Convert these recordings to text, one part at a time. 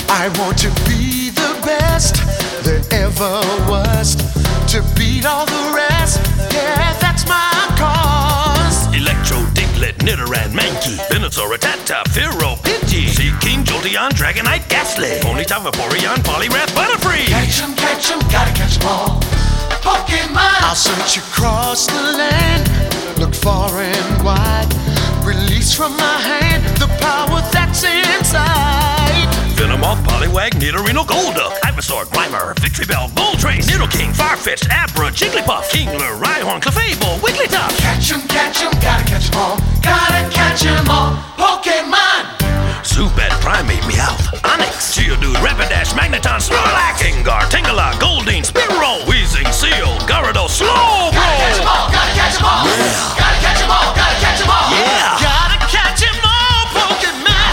I want to be the best there ever was, to beat all the rest. Yeah, that's my cause. Electro, Diglett, Nidoran, Mankey, Venusaur, Rattata, Fearow, Pidgey, Seaking, Jolteon, Dragonite, Ghastly, Ponyta, Vaporeon, Poliwrath, Butterfree. Catch 'em, gotta catch 'em all. Pokemon! I'll search across the land, look far and wide, release from my hand the power that's inside. Venomoth, Poliwag, Nidorino, Golduck, Ivysaur, Grimer, Victreebel, Moltres, Nidoking, Farfetch'd, Abra, Jigglypuff, Kingler, Rhyhorn, Clefable, Wigglytuff. Catch 'em, gotta catch 'em all. Gotta catch 'em all. Pokemon! Zubat, Primeape, Meowth, Onix, Geodude, Rapidash, Magneton, Snorlax, Gengar, Tangela, Goldeen, Spearow, Weezing, Seal, Gyarados, Slowbro. Gotta catch 'em all, gotta catch 'em all. Yeah. Gotta catch 'em all, gotta catch 'em all. Yeah. Gotta catch 'em all, Pokemon!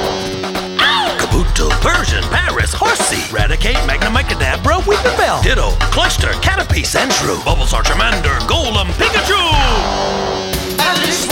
Kabuto, Persian, Paris, Horsey, Raticate, Magnemite, Kadabra, Weepinbell, Ditto, Cloyster, Caterpie, Sandshrew, Bulbasaur, Charmander, Golem, Pikachu. At least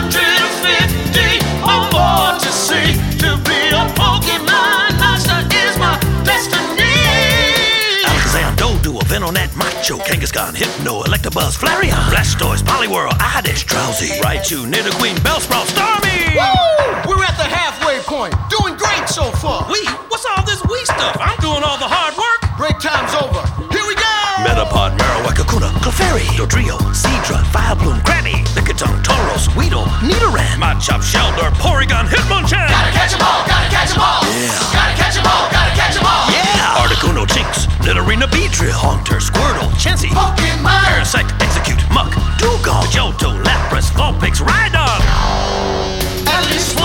150 or more to see. To be a Pokemon master is my destiny. Alakazam, Doduo, Venonat, Macho, Kangaskhan, Hypno, Electabuzz, Flareon, Blastoise, Poliwhirl, Oddish, Drowsy, Raichu, Nidoqueen, Bellsprout, Starmie. Woo! We're at the halfway point. Doing great so far. What's all this we stuff? I'm doing all the hard work. Break time's over. Here we go! Metapod, Marowak, Kakuna, Clefairy, Dodrio, Seadra, Vileplume, Granny, Lickitung, Tauros, Weedle, Nidoran, Machop, Shelter, Porygon, Hitmonchan. Gotta catch 'em all, gotta catch 'em all. Yeah. Gotta catch 'em all, gotta catch 'em all. Yeah! Articuno, Jinx, Nidorina, Beedrill, Haunter, Squirtle, Chansey, Pokemon! Parasect, Execute, Muck, Dugong, Johto, Lapras, Vulpix, Rhydon. At least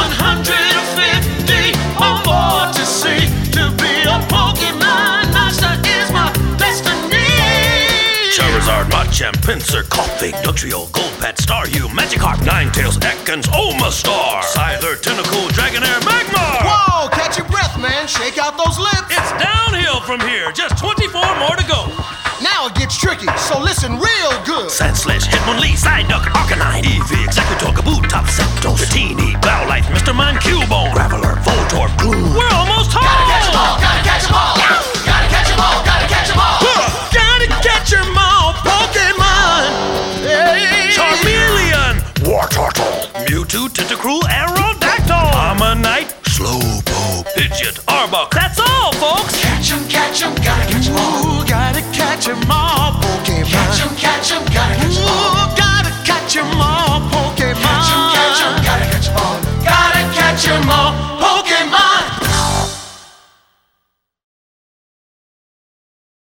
150 or more to see. To be a Pokemon master is my destiny. Charizard, Machamp, Pinsir, Koffing, Dugtrio, Golbat, Staryu, Magikarp, Ninetales, Ekans, Omastar, Scyther, Tentacool, Dragonair, Magmar! Whoa, catch your breath, man. Shake out those lips. It's downhill from here, just 24 more to go. Now it gets tricky, so listen real good. Sandslash, Hitmonlee, Psyduck, Arcanine, Eevee, Executor, Kabutops, Zapdos, Dratini, Bowlite, Mr. Mime, Cubone, Graveler, Voltorb, Gloom. We're almost home! Gotta catch 'em all, gotta catch 'em all. Gotta catch 'em all, gotta catch 'em all. Gotta catch 'em all, Pokemon! Hey. Charmeleon, Wartortle, Mewtwo, Tentacruel, Aerodactyl, Ammonite, Slowpoke, Pidgeot, Arbok. That's all, folks! Catch 'em, gotta catch 'em all. Ooh, gotta catch 'em all, Pokemon. Catch 'em, gotta catch 'em all. Ooh, gotta catch 'em all, Pokemon. Catch 'em, gotta catch 'em all. Gotta catch 'em all.